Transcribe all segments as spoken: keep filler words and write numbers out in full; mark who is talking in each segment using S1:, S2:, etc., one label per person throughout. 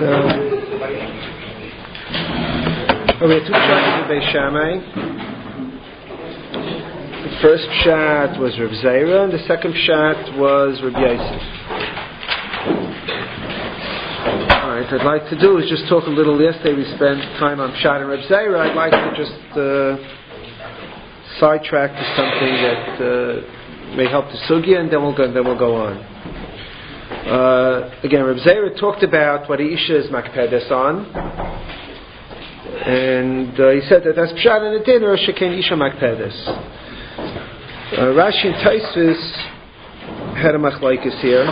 S1: we had two pshatim in Beis Shammai. The first pshat was Reb Zera, and the second pshat was Reb Yosef. Alright, I'd like to do is just talk a little. Yesterday we spent time on pshat and Reb Zera. I'd like to just uh, sidetrack to something that uh, may help the sugya, and then we'll go, then we'll go on. Uh, again, Reb Zera talked about what Isha is makpedes on, and uh, he said that that's pshat in the dinner, sheken Isha makpedes. Uh, Rashi and Tosfos had a machlokes here.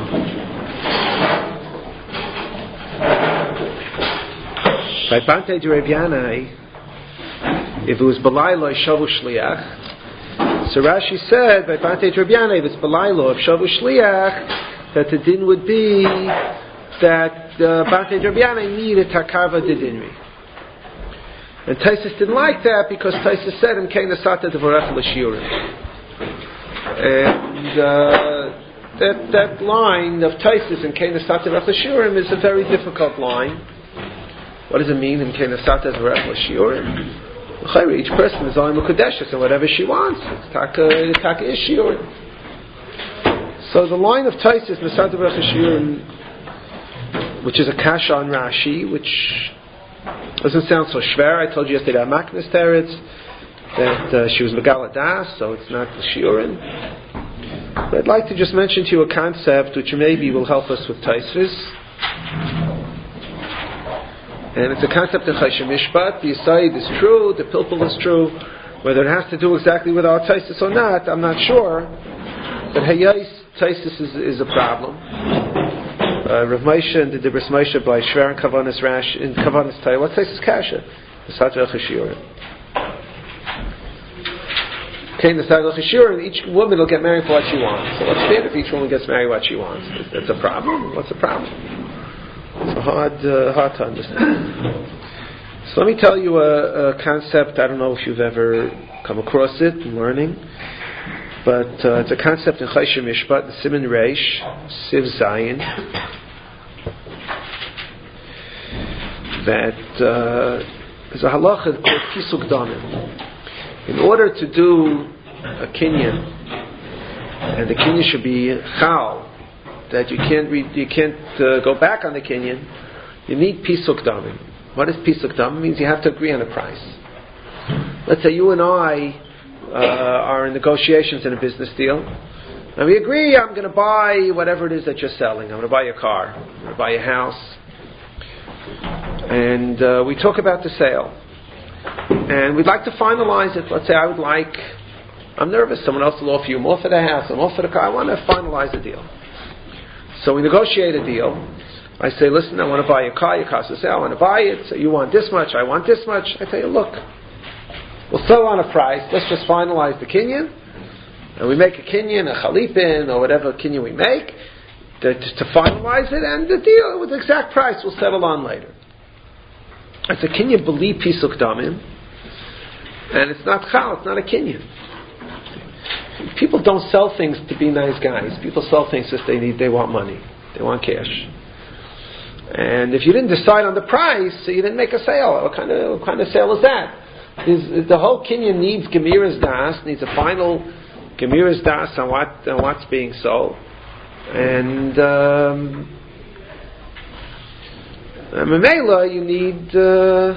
S1: By Bante de Reb Yanai, if it was Balayla, Shavu Shliach. So Rashi said, by Bante de Reb Yanai, if it's Balayla, Shavu Shliach, that the din would be that uh, Bante de Reb Yanai needed Takava de Dinri. And Tosfos didn't like that because Tosfos said, "Im kein asata devorach l'shiurim." And uh, that that line of Tosfos, "Im kein asata devorach l'shiurim," is a very difficult line. What does it mean? "Im kein asata devorach l'shiurim"? Each person is only mukadeshes and whatever she wants. It's taka taka is shiurim. So the line of Tosfos, "Asata devorach l'shiurim," which is a kasha on Rashi, which doesn't sound so shver. I told you yesterday that Maknes Teretz that uh, she was Megala Das, so it's not the Shiurin. But I'd like to just mention to you a concept which maybe will help us with Tosfos. And it's a concept in Choshen Mishpat. The Yisayid is true, the Pilpul is true. Whether it has to do exactly with our Tosfos or not, I'm not sure. But Hayais, Tosfos is, is a problem. Uh, Rav Moshe and the Dibros Moshe by Shver and Kavanas Rash in Kavanas Tay. What says is Kasha? The Satra Cheshiurim. Okay, the Satra Cheshiurim. Each woman will get married for what she wants. So what's fair if each woman gets married what she wants? That's a problem. What's the problem? It's a hard, uh, hard to understand. So let me tell you a, a concept. I don't know if you've ever come across it in learning, but uh, it's a concept in Choshen Mishpat, the Siman Reish, Siv Zayin, that uh, there's a halacha called Pisuk Damim. In order to do a kinyan, and the kinyan should be chal, that you can't re- you can't uh, go back on the kinyan, you need Pisuk Damim. What is Pisuk Damim? It means you have to agree on a price. Let's say you and I Uh, are in negotiations in a business deal, and we agree I'm going to buy whatever it is that you're selling. I'm going to buy your car, I'm going to buy your house, and uh, we talk about the sale, and we'd like to finalize it. Let's say I would like, I'm nervous, someone else will offer you more for the house, more for the car. I want to finalize the deal. So we negotiate a deal. I say, listen, I want to buy your car, your car's for sale, I want to buy it. So you want this much, I want this much. I tell you, look, we'll sell on a price. Let's just finalize the kinyan, and we make a kinyan, a chalipin, or whatever kinyan we make to, to finalize it, and the deal with the exact price we'll settle on later. It's a kinyan beli pisuk damim, and it's not chal. It's not a kinyan. People don't sell things to be nice guys. People sell things because they need, they want money, they want cash. And if you didn't decide on the price, so you didn't make a sale. What kind of what kind of sale is that? Is the whole kinyan needs gemiras das, needs a final gemiras das on what on what's being sold, and um, Mamela, you need uh,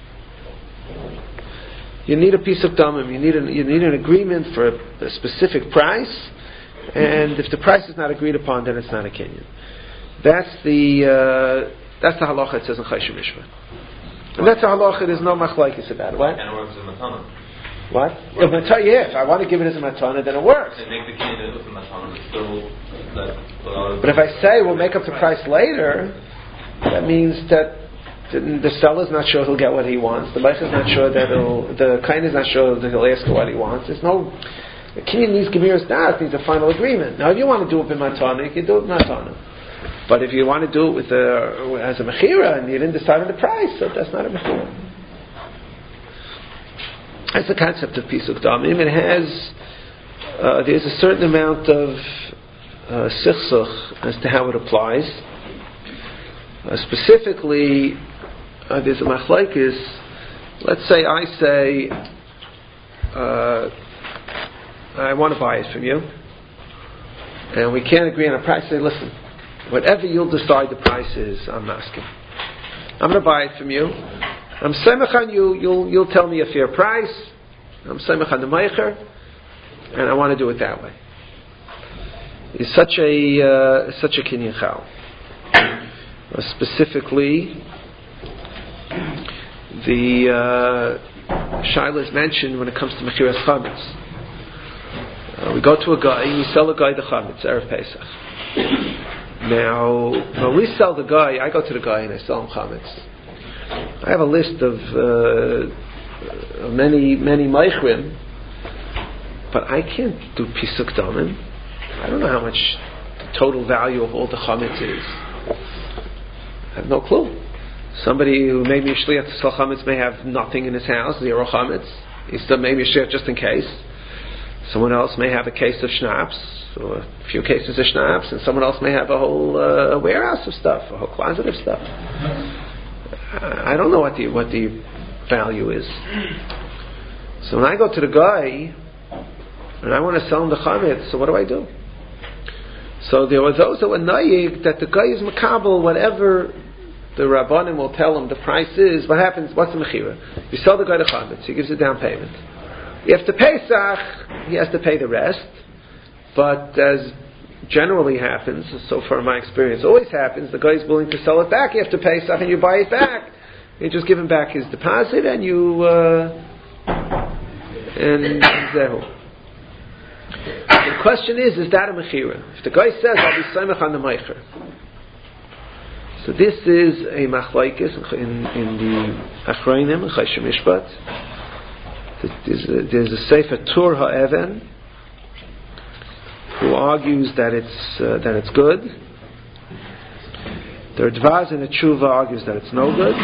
S1: you need a piece of damim. You need an, you need an agreement for a, a specific price, and if the price is not agreed upon, then it's not a kinyan. That's the uh, that's the halacha it says in Choshen Mishpat. And that's a halacha, there's no machlokes about it. What?
S2: And it works as a matana.
S1: What? If matana, yeah, if I want to give it as a matana, then it works.
S2: They make the kinyan as a matana, it's still that.
S1: But if I say we'll make up the price later, that means that the seller's not sure he'll get what he wants. The Leich is not sure that he'll, the kain is not sure that he'll ask for what he wants. There's no, the kinyan needs gemiras das, needs a final agreement. Now if you want to do it with matana, you can do it with matana. But if you want to do it with a, as a mechira and you didn't decide on the price, so that's not a mechira. That's the concept of Pisuk Damim. It has, uh, there's a certain amount of uh, sichsuch as to how it applies. Uh, specifically, uh, there's a machlokes. Let's say I say, uh, I want to buy it from you, and we can't agree on a price. Say, listen, whatever you'll decide the price is, I'm asking. I'm going to buy it from you. I'm semech on you. You'll you'll tell me a fair price. I'm semech on the meicher, and I want to do it that way. It's such a uh, such a kinyan chal. Uh, specifically, the uh, shaila is mentioned when it comes to mechiras chametz. Uh, we go to a guy, we sell a guy the chametz erev Pesach. Now, when we sell the guy, I go to the guy and I sell him chametz. I have a list of uh, many many meichrim, but I can't do pisuk damim. I don't know how much the total value of all the chametz is. I have no clue. Somebody who made me a shliach to sell chametz may have nothing in his house, zero chametz. He still made me a shliach just in case. Someone else may have a case of schnapps, or a few cases of schnapps, and someone else may have a whole uh, warehouse of stuff, a whole closet of stuff. I don't know what the what the value is. So when I go to the guy and I want to sell him the chametz, so what do I do? So there were those that were nayig that the guy is makabel whatever the rabbanim will tell him the price is. What happens? What's the mechira? You sell the guy the chametz, he gives a down payment. After Pesach, he has to pay the rest. But as generally happens, so far in my experience, always happens, the guy's willing to sell it back after Pesach, and you buy it back. You just give him back his deposit, and you uh, and zehu. The question is: is that a mechira? If the guy says, "I'll be samech on the meicher," so this is a machlokes in in the Achronim, Choshen Mishpat. There's a, there's a sefer Tur HaEven who argues that it's uh, that it's good. The Radvaz in the Tshuva argues that it's no good.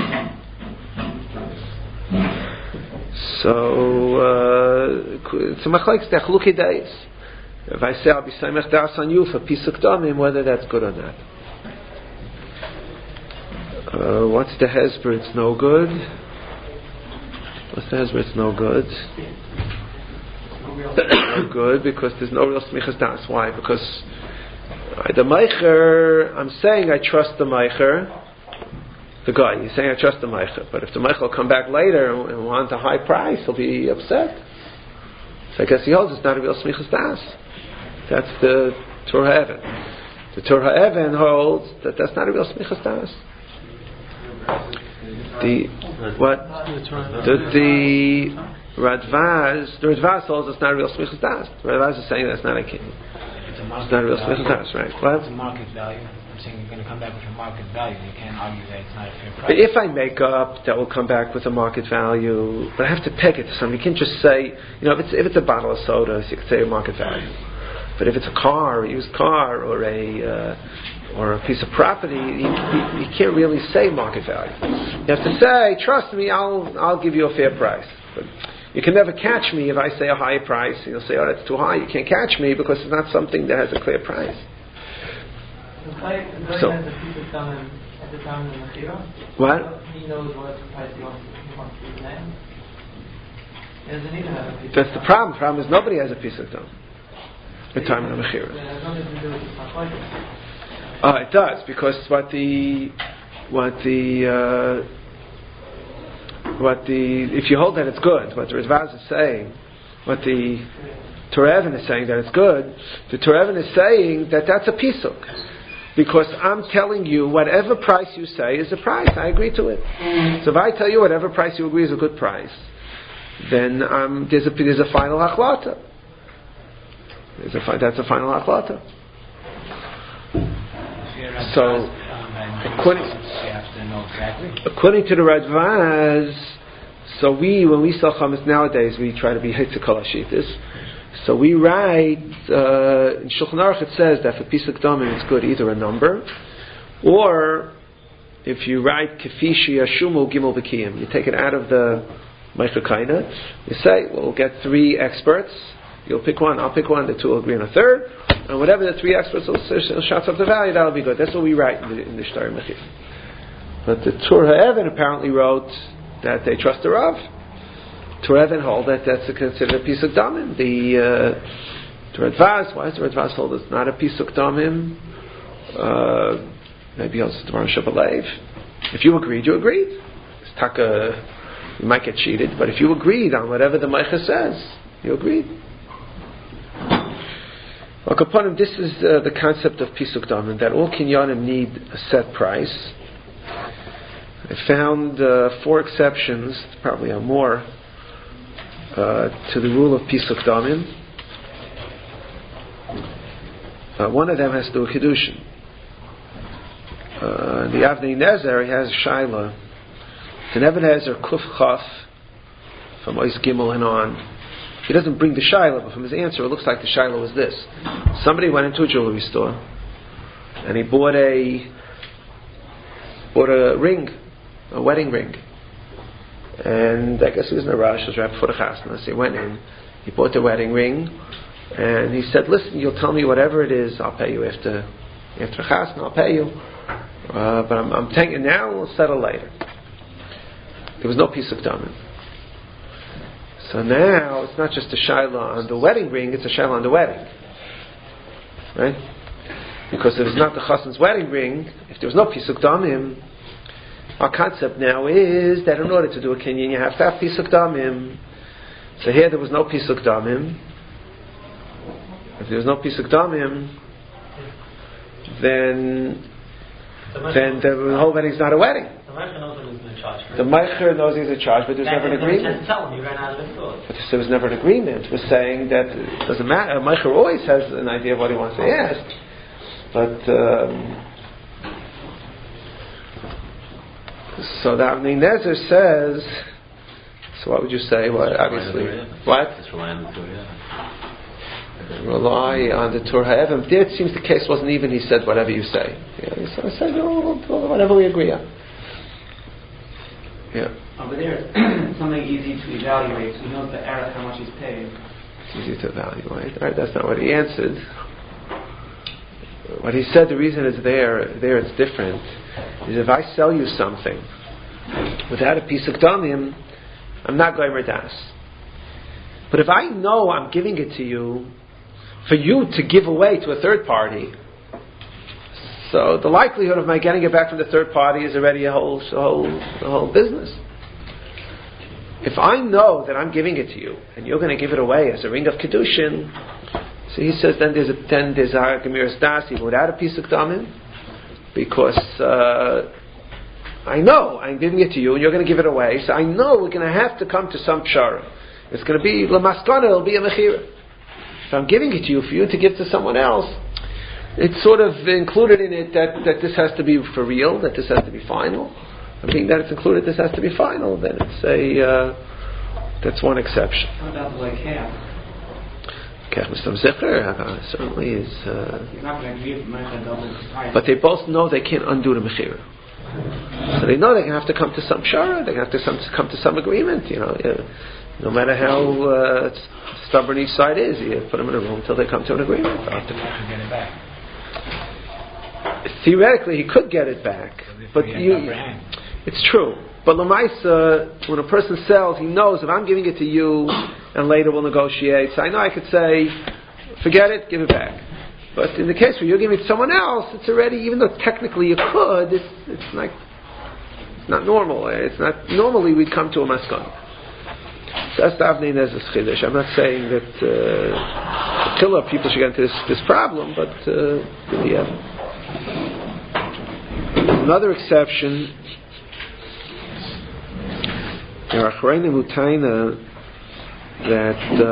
S1: So uh, it's a machlokes techluki days. If I say I'll be samech das on you for pisuk damim, whether that's good or not. Uh, what's the hesber? It's no good. What's the hesber? It's no good. No good because there's no real smichas das. Why? Because uh, the meicher, I'm saying I trust the meicher, the guy. He's saying I trust the meicher, but if the meicher will come back later and, and want a high price, he'll be upset. So I guess he holds it's not a real smichas das. That's the Tur HaEven. The Tur HaEven holds that that's not a real smichas das. The what the, the Radvaz the Radvaz holds it's not a real smichas das. The Radvaz is saying that's not a king.
S3: It's, a
S1: it's not a real smichas das, right? What?
S3: It's a market value. I'm saying you're going to come back with your market value. You can't argue that it's not a fair price.
S1: But if I make up, that will come back with a market value. But I have to peg it to something. You can't just say, you know, if it's if it's a bottle of soda, so you can say a market value. But if it's a car, a used car, or a uh, or a piece of property, you, you, you can't really say market value. You have to say, trust me, I'll I'll give you a fair price. But you can never catch me if I say a high price. You'll say, oh, that's too high. You can't catch me because it's not something that has a clear price.
S4: The guy, the guy
S1: So,
S4: has a piece of time at the time of the mechira.
S1: what?
S4: He knows what price he wants, he wants to demand. He doesn't need to have a piece
S1: That's
S4: of
S1: the
S4: time.
S1: problem. The problem is nobody has a piece of time. The time of the mechira.
S4: It has nothing to do with the machlokes.
S1: Uh, it does, because what the what the uh, what the if you hold that it's good, what the Radvaz is saying, what the Tur HaEven is saying that it's good, the Tur HaEven is saying that that's a pisuk, because I'm telling you whatever price you say is a price. I agree to it. So if I tell you whatever price you agree is a good price, then um, there's a there's a final achlata. There's a that's a final achlata. So, according, according to the Radvaz, so we, when we sell chametz nowadays, we try to be hitzikol hashitas. So we write, uh, in Shulchan Aruch it says that for pisuk damim it's good either a number, or if you write kefishi ashumu gimel b'kiyim, you take it out of the meicher kaina, you say, well, we'll get three experts, you'll pick one, I'll pick one, the two will agree on a third, and whatever the three experts will shots up the value, that'll be good. That's what we write in the, in the Shtar Mechir. But the Tur HaEvan apparently wrote that they trust the Rav. Tur HaEvan hold that that's considered a Pisuk Damim. The uh, Tur Advaz, why does Tur Advaz hold it's not a Pisuk Damim? Uh, maybe also Dvar Shabalev. If you agreed, you agreed. It's taka, you might get cheated, but if you agreed on whatever the Meicha says, you agreed. Well, Kapanim, this is uh, the concept of Pisuk Damim, that all Kinyanim need a set price. I found uh, four exceptions, probably are more, uh, to the rule of Pisuk Damim. Uh, one of them has to do with Kedushin. Uh, the Avnei Nezer, he has a Shaila. The Nebuchadnezzar Kuf Chaf, from Ois Gimel and on. He doesn't bring the Shaila, but from his answer, it looks like the Shaila was this. Somebody went into a jewelry store, and he bought a, bought a ring, a wedding ring. And I guess he was in a rush, it was right before the chasna, so he went in, he bought the wedding ring, and he said, listen, you'll tell me whatever it is, I'll pay you after, after chasna, I'll pay you. Uh, but I'm, I'm taking it now, we'll settle later. There was no Pisuk Damim. So now, it's not just a Shaila on the wedding ring, it's a Shaila on the wedding. Right? Because if it's not the Chassan's wedding ring, if there was no Pisuk Damim, our concept now is that in order to do a Kinyan, you have to have Pisuk Damim. So here there was no Pisuk Damim. If there was no Pisuk Damim, then then the whole wedding is not a wedding.
S4: The Meicher knows that he's been charged for it.
S1: The Meicher knows he's in charge, but there's never an agreement.
S4: Tell him, he ran out of his thought.
S1: But there was never an agreement. We're saying that it doesn't matter. Meicher always has an idea of what he wants to ask. But um, so the Avnei Nezer says. So what would you say? What obviously what?
S2: Just rely on the Torah.
S1: Rely on the Tur HaEvan. There it seems the case wasn't even. He said whatever you say. Yeah, so I said oh, whatever we agree on. Yeah.
S5: Over there, it's something easy to evaluate. So he knows the error, how much he's paid.
S1: It's easy to evaluate. All right, that's not what he answered. What he said, the reason it's there, there it's different, is if I sell you something without a Pisuk Damim, I'm not going Radas. But if I know I'm giving it to you for you to give away to a third party, so the likelihood of my getting it back from the third party is already a whole, a whole, a whole business. If I know that I'm giving it to you and you're going to give it away as a ring of Kedushin, so he says then there's a then there's a Gemiras Das even without a Pisuk Damim, because uh, I know I'm giving it to you and you're going to give it away, so I know we're going to have to come to some pshara. It's going to be Lamaskana, it'll be a Mechira. If I'm giving it to you for you to give to someone else, it's sort of included in it that, that this has to be for real, that this has to be final. I mean that it's included this has to be final, then it's a uh, that's one exception.
S5: What about the like half?
S1: Kech Mistam Zecher certainly is uh,
S5: He's not going to give Meicher double the price.
S1: but they both know they can't undo the Mechira. So they know they're going to have to come to some shara, they're going to have to some, come to some agreement, you know. Uh, no matter how uh, stubborn each side is, you put them in a room until they come to an agreement.
S3: Get it back.
S1: Theoretically, he could get it back, but you, it's true. But Lamaisa, when a person sells, he knows if I'm giving it to you, and later we'll negotiate. So I know I could say, forget it, give it back. But in the case where you're giving it to someone else, it's already, even though technically you could, it's, it's like it's not normal. It's not normally we'd come to a maskana. So that's the Avnei Nezer's chiddush. I'm not saying that uh, killer people should get into this, this problem, but uh, yeah. Another exception, there are Achreinim Utaina that uh,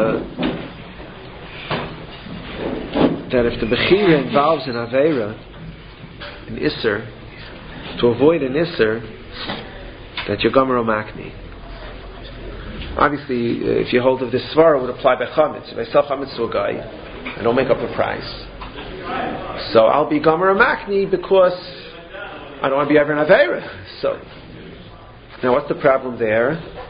S1: that if the Bechira involves an Aveira, an Isser, to avoid an Isser, that you're Gomer Makni. Obviously, uh, if you hold of this Svara, it would apply by Chametz. If I sell Chametz to a guy, I don't make up a price. So I'll be Gomer Makni because I don't want to be ever an Aveira. So, now what's the problem there?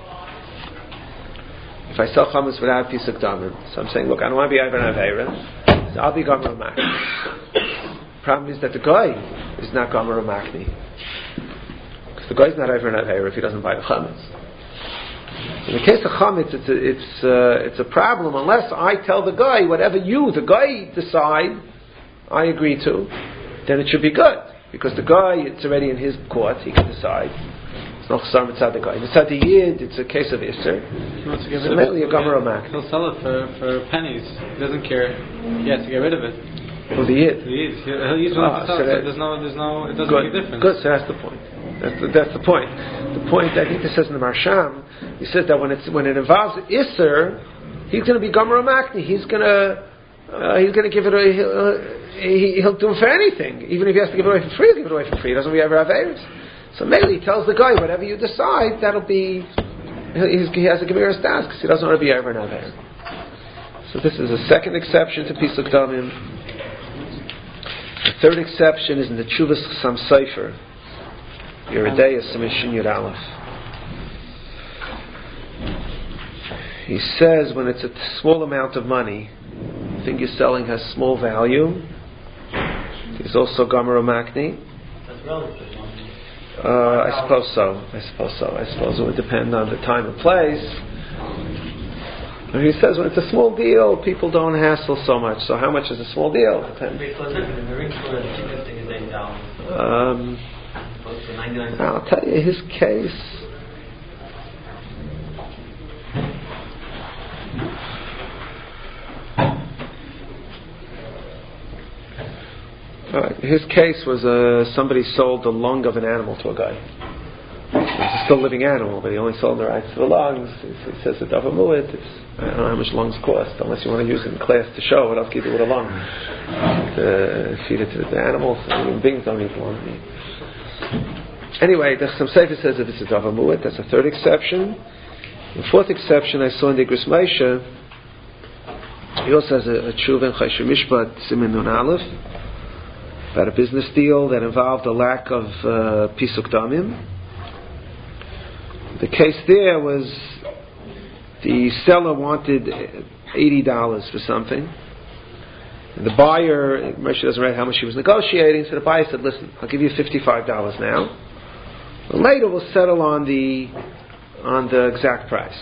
S1: If I sell Chametz without Pisuk Damim, so I'm saying, look, I don't want to be ever an Aveira, so I'll be Gomer Makni. Problem is that the guy is not Gomer Makni. Because the guy's not over an Aveira if he doesn't buy the chametz. In the case of chametz, it's a, it's uh, it's a problem unless I tell the guy whatever you, the guy, decide, I agree to, then it should be good because the guy, it's already in his court, he can decide. It's not chasar mitzad the guy. Mitzad the yid, it's a case of isser.
S6: He wants to get
S1: So
S6: rid of
S1: mainly
S6: it.
S1: a gamar mak.
S6: He'll sell it for, for pennies. He doesn't care. He has to get rid of it.
S1: Who's the yid?
S6: He is. He'll, he'll use one
S1: Ah,
S6: to sell
S1: so
S6: it. So
S1: that-
S6: there's no, there's no, it doesn't
S1: Good.
S6: make a difference.
S1: Good. So that's the point. That's the, that's the point. The point I think it says in the Marsham. He says that when it's when it involves Isser, he's going to be Gomer Makni. He's going to uh, he's going to give it. A, he'll, uh, he, he'll do it for anything, even if he has to give it away for free. He'll give it away for free. He doesn't ever have errors. So maybe he tells the guy, whatever you decide, that'll be. He, he has a Gemiras Das because he doesn't want to be ever an Aver. So this is a second exception to Pisuk Damim. The third exception is in the Chuvas Chasam Sofer. Yeridei Submission Yud Aleph. He says when it's a small amount of money, the thing you're selling has small value. There's also Gomer Makni.
S4: That's relative.
S1: Uh, I suppose so. I suppose so. I suppose it would depend on the time and place. And he says when it's a small deal, people don't hassle so much. So how much is a small deal? Depends.
S4: Because in the ring store, the cheapest thing is eight dollars.
S1: Um,
S4: Opposed to ninety-nine.
S1: I'll tell you his case. All right. His case was uh, somebody sold the lung of an animal to a guy. It's a still living animal, but he only sold the rights to the lungs. He says it's Dava Mu'it. It's I don't know how much lungs cost, unless you want to use it in class to show what else can you do with a lung. To feed it to the animals. Human beings don't eat lungs. Anyway, the Chasam Sofer says if it's a Dava Mu'it, that's a third exception. The fourth exception I saw in the Igros Moshe, he also has a, a tshuva in Choshen Mishpat Siman Nun Aleph about a business deal that involved a lack of uh, Pisuk Damim. The case there was the seller wanted eighty dollars for something. And the buyer, Moshe doesn't write how much he was negotiating, so the buyer said, listen, I'll give you fifty-five dollars now. But later we'll settle on the on the exact price.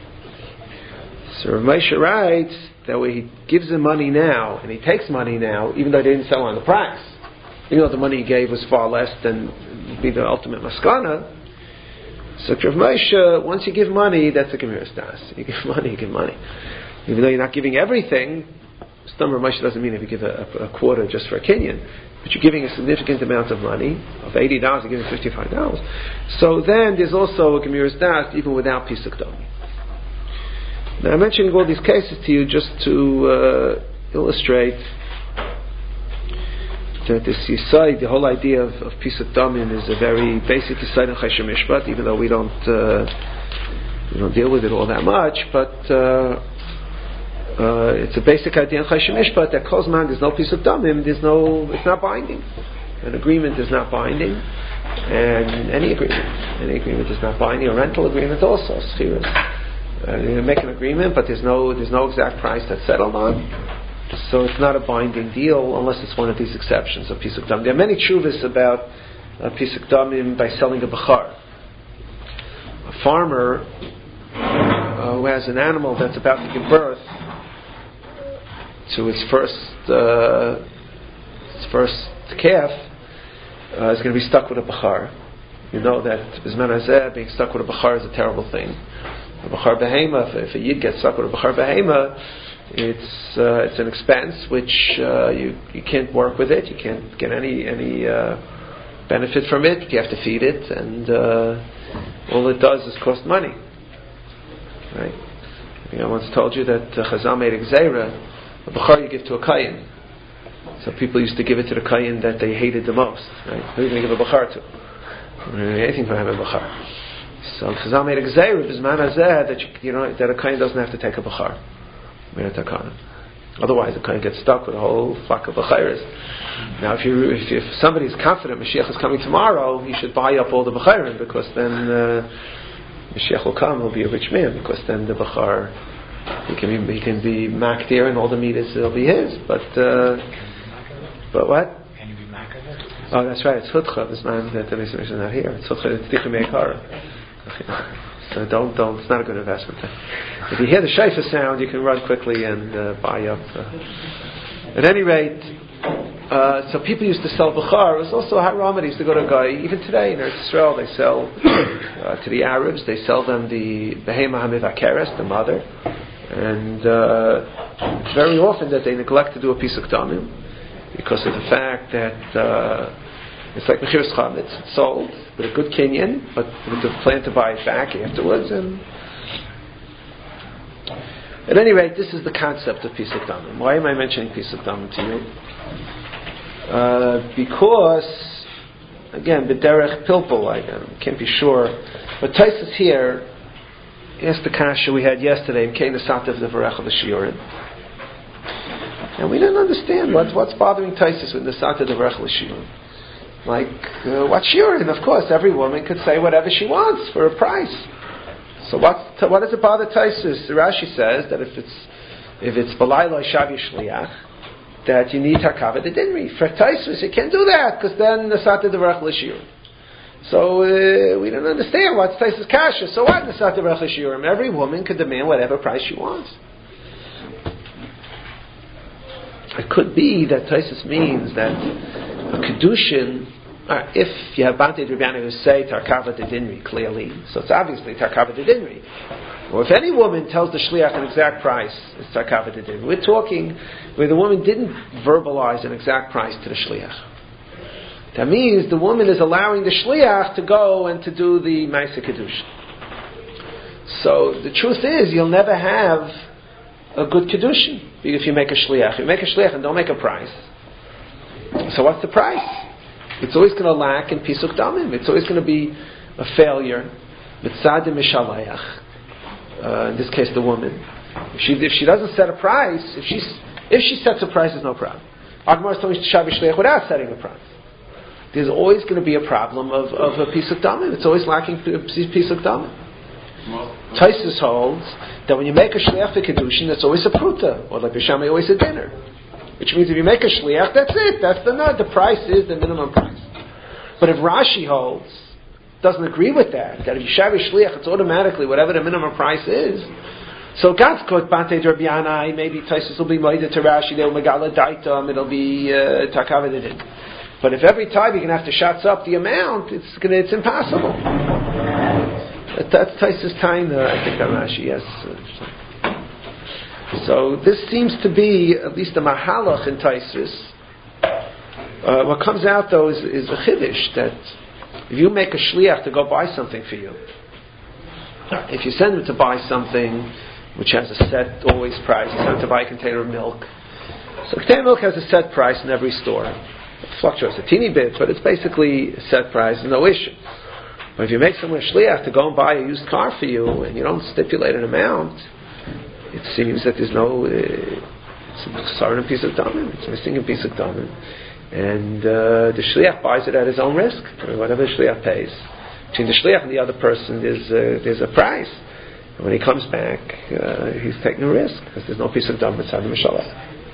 S1: So Moshe writes that way he gives him money now, and he takes money now, even though they didn't sell on the price. Even though the money he gave was far less than would be the ultimate maskana. So Rav Moshe, once you give money, that's a Gemiras Das. You give money, you give money. Even though you're not giving everything, Stam Rav Moshe doesn't mean if you give a, a, a quarter just for a Kenyan, but you're giving a significant amount of money, of eighty dollars, you're giving fifty-five dollars. So then there's also a Gemiras Das, even without Pisuk Dami. Now I'm mentioning all these cases to you just to uh, illustrate that this Yisai, the whole idea of, of Pisuk Damim is a very basic Yisai in Choshen Mishpat, even though we don't uh, we don't deal with it all that much, but uh, uh, it's a basic idea in Choshen Mishpat that Kozman, there's no Pisuk Damim, there's no, it's not binding. An agreement is not binding, and any agreement, any agreement is not binding. A rental agreement also, Schiras. Uh, you make an agreement, but there's no there's no exact price that's settled on. So it's not a binding deal unless it's one of these exceptions of Pisuk Damim. There are many tshuvas about uh, Pisuk Damim by selling a bachar. A farmer uh, who has an animal that's about to give birth to its first uh, its first calf uh, is going to be stuck with a bachar. You know that Bizman Hazeh, being stuck with a bachar is a terrible thing. A bachar behema, if, if a yid gets stuck with a bachar behema, It's uh, it's an expense which uh, you you can't work with it. You can't get any any uh, benefit from it. You have to feed it, and uh, all it does is cost money. Right? I think I once told you that uh, Chazal made a gzeira, a bachar you give to a kayin. So people used to give it to the kayin that they hated the most. Right? Who are you going to give a bachar to? Anything from having a bachar. So Chazal made a gzeira b'zman hazeh that you, you know that a kayin doesn't have to take a bachar. Otherwise, the kind gets stuck with a whole flock of bachayras. Now, if you if, if somebody is confident Mashiach is coming tomorrow, he should buy up all the bachayrim, because then uh, Mashiach will come. He'll be a rich man, because then the bachar he can be he can be makdir and all the meat is will be his. But uh, but what?
S3: Can you be makdir?
S1: Oh, that's right. It's Chutcha. This man that is not here. It's Chutcha. It's Tikkun Meikara. So don't, don't. It's not a good investment. If you hear the shayfa sound, you can run quickly and uh, buy up. Uh. At any rate, uh, so people used to sell bukhar. It was also haram. They used to go to a guy. Even today in Eretz Yisrael, they sell uh, to the Arabs. They sell them the behema hamivakeres, the mother, and uh, it's very often that they neglect to do a piece of damim because of the fact that uh, it's like mechiras chametz. It's sold with a good kinyan, but with the plan to buy it back afterwards. And at any rate, this is the concept of piece of damim. Why am I mentioning piece of damim to you? Uh, because, again, b'derech pilpul, I um, can't be sure, but Taisus here asked the kasha we had yesterday in Kein Asativ the Varech of the Shiurim, and we didn't understand what, what's bothering Taisus with the Asativ the Varech of the Shiurim. Like, uh, what Shiurim? Of course, every woman could say whatever she wants for a price. So what? What does it bother Taisus? Rashi says that if it's if it's Balayla Shavi Shliach, that you need Hakavah the Dinri. For Taisus, you can't do that because then the Sata Devarach L'Shiurim. So uh, we don't understand what's Taisus Kasha. So what? The Sata Devarach L'Shiurim. Every woman could demand whatever price she wants. It could be that Taisus means that a kedushin. Uh, if you have Bante Dribyanim who say Tarkava de Dinri clearly, so it's obviously Tarkava de Dinri. Or if any woman tells the Shliach an exact price, it's Tarkava de Dinri. We're talking where the woman didn't verbalize an exact price to the Shliach. That means the woman is allowing the Shliach to go and to do the Maisa Kedushin. So the truth is, you'll never have a good Kedushin if you make a Shliach. If you make a Shliach and don't make a price, so what's the price? It's always going to lack in Pisuk Damim. It's always going to be a failure. Mitzadim Mishalayach. Uh, in this case, the woman. If she, if she doesn't set a price, if she's if she sets a price, there's no problem. Agmar is telling Shavi Shliach without setting a price. There's always going to be a problem of, of a Pisuk Damim. It's always lacking Pisuk Damim. Taisus holds that when you make a Shliach for Kedushin, that's always a pruta, or like Bishami, always a dinner. Which means if you make a shliach, that's it. That's the nut. The price is the minimum price. But if Rashi holds, doesn't agree with that, that if you shavi shliach, it's automatically whatever the minimum price is. So Gatzkot Bante Derbianai, maybe Taisus will be moided to Rashi, they'll megala daitam, it'll be takavadidin. But if every time you're going to have to shots up the amount, it's gonna, it's impossible. That's Taisus time, uh, I think that Rashi, yes. So this seems to be at least a mahalach in Taisus. Uh, what comes out though is, is a chiddush that if you make a shliach to go buy something for you, if you send him to buy something which has a set always price, you send him to buy a container of milk. So a container of milk has a set price in every store. It fluctuates a teeny bit, but it's basically a set price, no issue. But if you make someone a shliach to go and buy a used car for you and you don't stipulate an amount, it seems that there's no, uh, it's a piece of damim. It's missing a piece of damim, and uh, the shliach buys it at his own risk, or whatever the shliach pays. Between the shliach and the other person, there's uh, there's a price. And when he comes back, uh, he's taking a risk because there's no piece of damim inside the mishalach.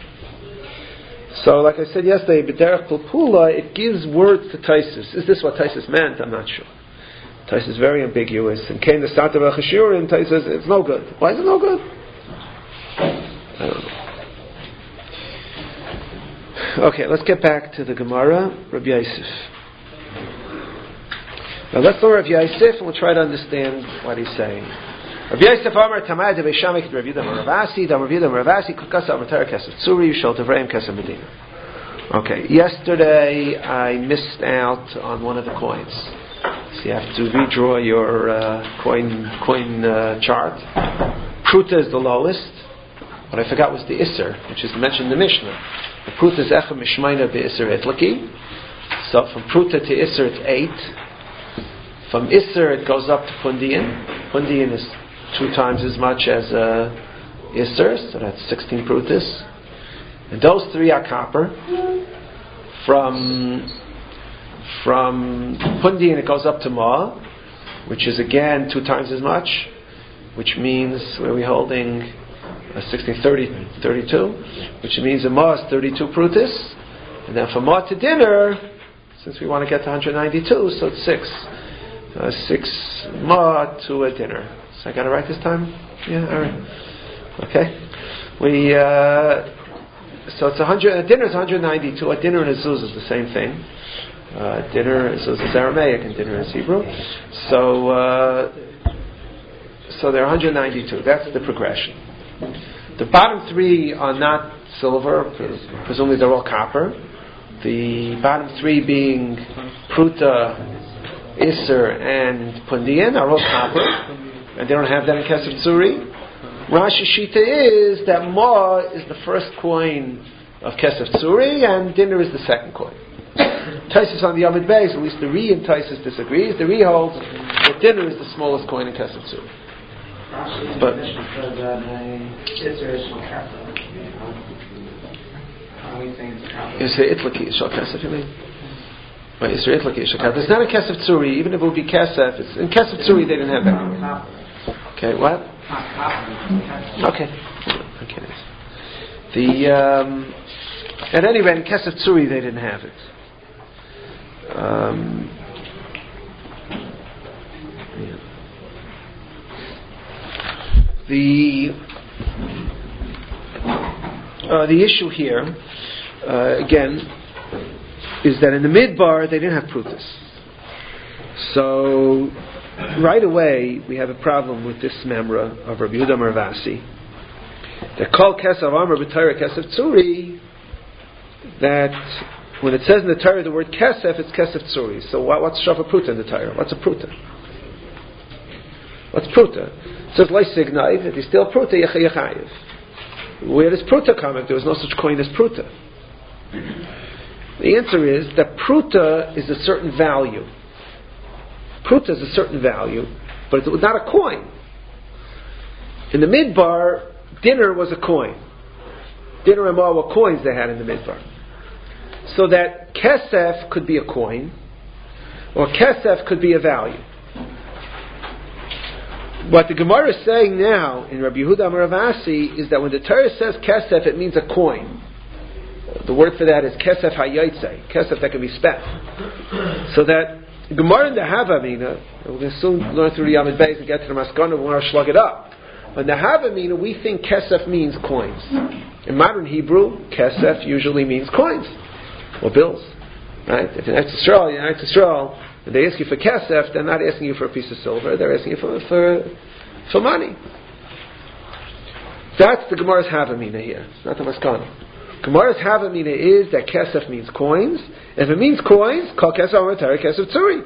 S1: So, like I said yesterday, b'derech pulpula, it gives words to Taisus. Is this what Taisus meant? I'm not sure. Taisus is very ambiguous. And came the start of a cheshurim, Taisus says it's no good. Why is it no good? I don't know. Okay, let's get back to the Gemara, Rabbi Yosef. Now let's learn Rabbi Yosef and we'll try to understand what he's saying. Rabbi Yosef Amar Tamad Rabbi Shamek Rabbi Yehuda Ravasi Dam Rabbi Yehuda Ravasi Kukas Avatar Kesef Tzuri Yishol Tevreim Kesef Medina. Okay, yesterday I missed out on one of the coins. So you have to redraw your uh, coin coin uh, chart. Pruta is the lowest. What I forgot was the Isser, which is mentioned in the Mishnah. The Pruta is Echem Mishmaina Be'Isser Etlaki. So from Pruta to Isser it's eight. From Isser it goes up to Pundian. Pundian is two times as much as uh, Isser, so that's sixteen Prutas. And those three are copper. From from Pundian it goes up to Ma, which is again two times as much, which means where we're holding Uh, sixteen, thirty, thirty-two, which means a ma is thirty-two prutis, and then from ma to dinner, Since we want to get to one hundred ninety-two, so it's six. Uh, six ma to a dinner. So I got it right this time? Yeah, all right. Okay. We, uh, so it's one hundred, a dinner is one hundred ninety-two. A dinner and a zuz is the same thing. Uh, dinner, zuz is Aramaic and dinner is Hebrew. So, uh, so they're one hundred ninety-two. That's the progression. The bottom three are not silver, presumably they're all copper. The bottom three being Pruta, Isser, and Pundian are all copper, and they don't have that in Kesef Tzuri. Rashi Shita is that Ma is the first coin of Kesef Tzuri, and Dinner is the second coin. Taisus on the Yamid Beis, at least the Re in Taisus disagrees. The Re holds that Dinner is the smallest coin in Kesef Tzuri. But you say Itlaki Shal Kesef, you mean? Right, Yisrael Itlaki Shal Kesef. It's not a Kesef Tzuri, even if it would be Kesef. It's, in Kesef Tzuri they didn't have that. Okay, what? Okay. Okay. The um, at any rate, in Kesef Tzuri they didn't have it. Um, yeah. The uh, the issue here, uh, again, is that in the Midbar they didn't have prutas. So right away we have a problem with this memra of Rabbi Yehuda Ravasi. That called Kesav Amar b'Torah Kesef Tzuri. That when it says in the Torah the word Kesef, it's Kesef Tzuri. So what, what's Shav Pruta in the Torah? What's a Pruta? What's Pruta? It says Loi Signai, if you steal Pruta, Yecha Yechayiv. Where does Pruta come? If there was no such coin as Pruta. The answer is that Pruta is a certain value. Pruta is a certain value, but it's not a coin. In the Midbar, dinner was a coin. Dinner and Ma were coins they had in the Midbar. So that Kesef could be a coin, or Kesef could be a value. What the Gemara is saying now in Rabbi Yehuda Ravasi is that when the Torah says Kesef, it means a coin. The word for that is Kesef HaYotzei, Kesef that can be spent. So that Gemara in the Havamina, we're going to soon learn through the Yamid Beis and get to the Maskana, we want to slug it up. In the Havamina, we think Kesef means coins. In modern Hebrew, Kesef usually means coins or bills. Right? If in Eretz Yisrael, in Eretz Yisrael, when they ask you for Kesef, they're not asking you for a piece of silver, they're asking you for for, for money. That's the Gemara's Havamina here. It's not the Maskana. Gemara's Havamina is that Kesef means coins. If it means coins, call Kesef Amatari Kesef Tzuri.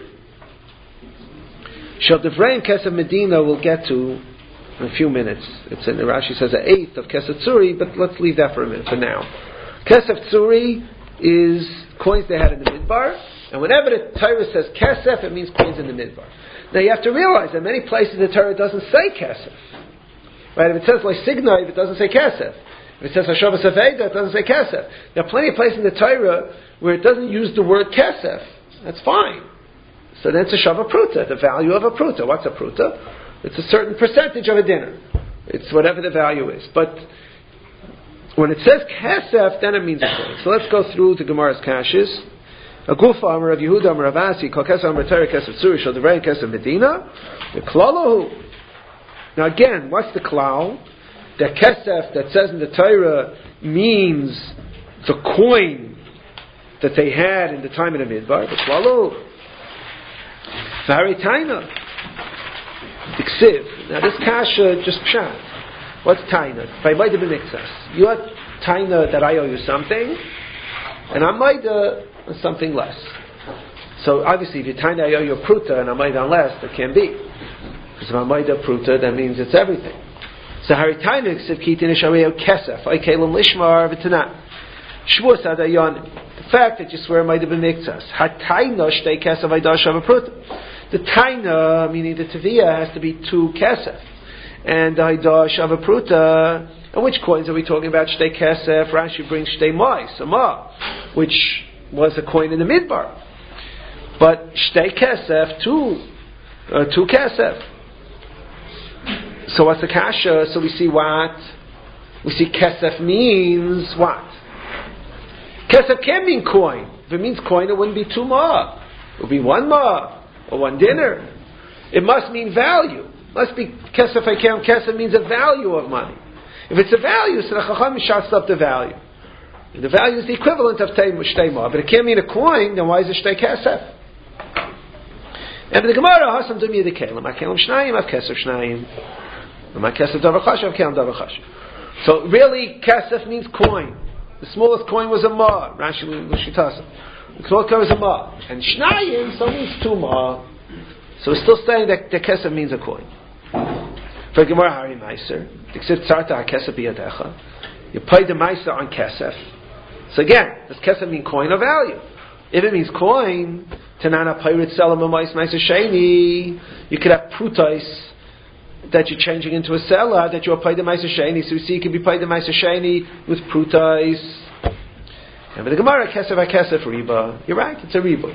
S1: Shal Devreim Kesef Medina we'll get to in a few minutes. It's in the Rashi says an eighth of Kesef Tzuri, but let's leave that for a minute for now. Kesef Tzuri is coins they had in the Midbar, and whenever the Torah says Kesef, it means coins in the Midbar. Now you have to realize that many places the Torah doesn't say Kesef. Right? If it says like Signai, it doesn't say Kesef. If it says Hashavas Aveda, it doesn't say Kesef. There are plenty of places in the Torah where it doesn't use the word Kesef. That's fine. So then it's a Shava Pruta, the value of a Pruta. What's a Pruta? It's a certain percentage of a dinner. It's whatever the value is. But when it says Kesef, then it means a coin. So let's go through the Gemara's Kashis. A Gufa Amar of Yehuda Amar Ravasi, Kol Kesef Amar Torah Kesef Tzuri, Shal Devrein Kesef Medina. The Klalahu. Now again, what's the Klal? The Kesef that says in the Torah means the coin that they had in the time of the Midbar. The Klalu. Varitaina. The Ksiv. Now this Kasha just pshat. What's Taina? If I might have been Mixas. You had Taina that I owe you something, and I might uh, something less. So obviously if you Taina I owe you a Pruta and I might on less, that can't be. Because if I might have Pruta, that means it's everything. So Haritainu Ksiv Kitin Ishameo Kesef. Aikelim Lishmar V'Tanat. Shvus Adayonim. The fact that you swear might have been Mixas. Hataina Shtei Kesef Aidash Pruta. The Taina, meaning the Taviyah, has to be two Kesef. And the Aidash of a Pruta. And which coins are we talking about? Shtei Kesef. Rashi brings Shtei Mai, Sama, which was a coin in the Midbar. But Shtei Kesef, two, uh, two Kesef. So what's the kasha? So we see what? We see kesef means what? Kesef can mean coin. If it means coin, it wouldn't be two ma. It would be one ma or one dinner. It must mean value. It must be kesef hakem. Kesef means a value of money. If it's a value, so the chacham shuts up the value. And the value is the equivalent of shtei ma. But it can't mean a coin. Then why is it shtei kesef? And the Gemara hasam dumi the kelim. I kelim shnayim. I kesef shnayim. I kesef davar chashav. Kelim davar chashav. So really, kesef means coin. The smallest coin was a ma. Rashi l'shitasa. The smallest coin was a ma. And shnayim so means two ma. So we're still saying that the kesef means a coin. For Gemara Hari Meiser, Dixit Tzarta HaKesef B'yadecha. You pay the Meiser on kesef. So again, does kesef mean coin or value? If it means coin, Tanana Peirit Selam Meiser Meiser Sheni, you could have prutais that you're changing into a seller that you're paid the Meiser Sheni. So we see you can be paid the Meiser Sheni with prutais. And with the Gemara Kesef HaKesef Riba, you're right, it's a riba.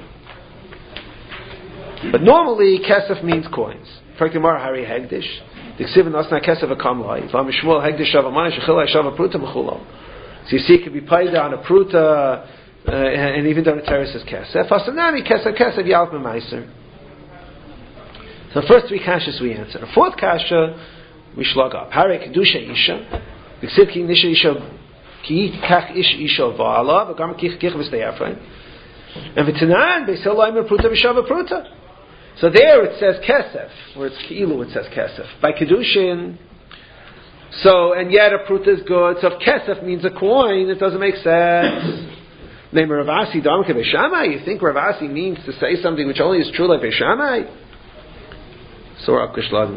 S1: But normally, kesef means coins. For Gemara Hari Hegdish, the Ksiv and Asna Kesef Akam Lai. Vam Shmuel Hegdish Shava Mana Shechila Shava Pruta Mechulal. So you see, it can be paid on a pruta, uh, and even though the Torah says kesef. Hasanami Kesef Kesef Yalf Memaiser. So the first three kashas we answer. The fourth kasha we shlug up. Hari Kedusha Isha. The Ksiv Ki Nisha Isha Ki Kach Ish Isha Va'ala V'gam Kich Kich V'stayafrain. And V'tanan Beisel Laimer Pruta V'shava Pruta. So there it says kesef, where it's ki'ilu it says kesef. By kedushin, so, and yet a pruta is good, so if kesef means a coin, it doesn't make sense. Name Ravasi Damke Beishamai, you think Ravasi means to say something which only is true like Beishamai? So we're up Kishladim.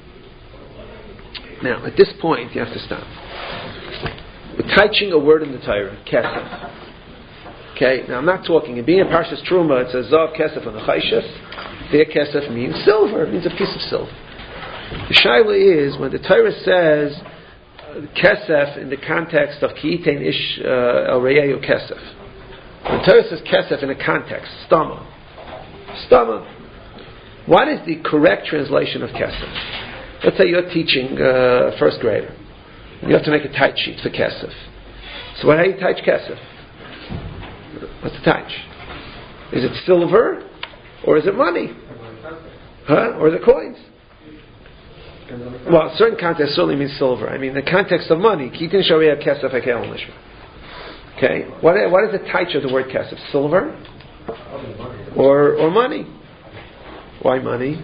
S1: Now, at this point, you have to stop. We're touching a word in the Torah, kesef. Okay, now I'm not talking, in being a Parshas Truma, it says Zav kesef on the Chayshes. Their kesef means silver. It means a piece of silver. The shaila is when the Torah says uh, kesef in the context of ki'itein ish el reyehu kesef. When the Torah says kesef in a context, stama, stama. What is the correct translation of kesef? Let's say you're teaching uh, a first grader. And you have to make a tight sheet for kesef. So what? How do you touch kesef? What's the touch? Is it silver? Or is it money? Huh? Or is it coins? Well, certain context certainly means silver. I mean, the context of money. Okay. What, what is the touch of the word kesef? Silver? Or or money? Why money?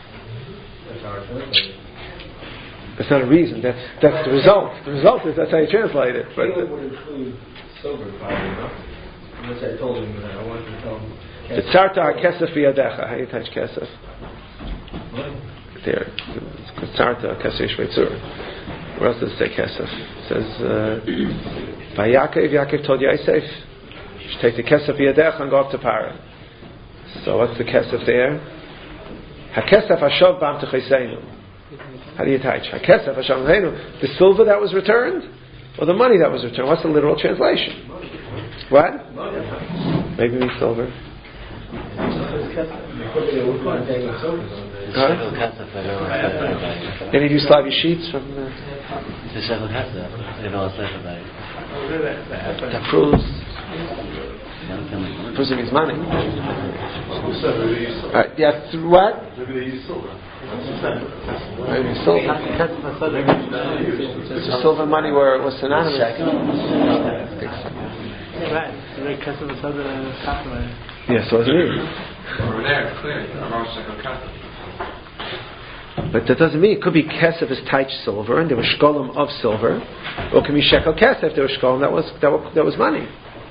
S1: That's not a reason. That's that's the result. The result is that's how you translate it. But
S7: it would include silver, probably, no? Unless I told him that I wanted to tell him.
S1: The tzarta kesef biyadecha. How do you touch kesef? There. It's tzarta kesef shveitzur. Where else does it say kesef? It says, by Yaakov, Yaakov told Yosef, you should take the kesef biyadecha and go up to Para. So what's the kesef there? HaKesef hashav bam techeseinu. How do you touch? HaKesef hashav techeseinu. The silver that was returned? Or the money that was returned? What's the literal translation? What? Maybe it means silver. Huh? Any of you Slavi sheets from the... That proves... proves it means money. Alright, yeah, th- what? Maybe silver. It's a silver money where it was synonymous.
S3: Right.
S1: Yes, so it's me.
S2: Over there, clear.
S1: But that doesn't mean it could be kesef is taich silver, and there was shkolim of silver, or it can be shekel kesef. There was shkolim that was that was, that was money.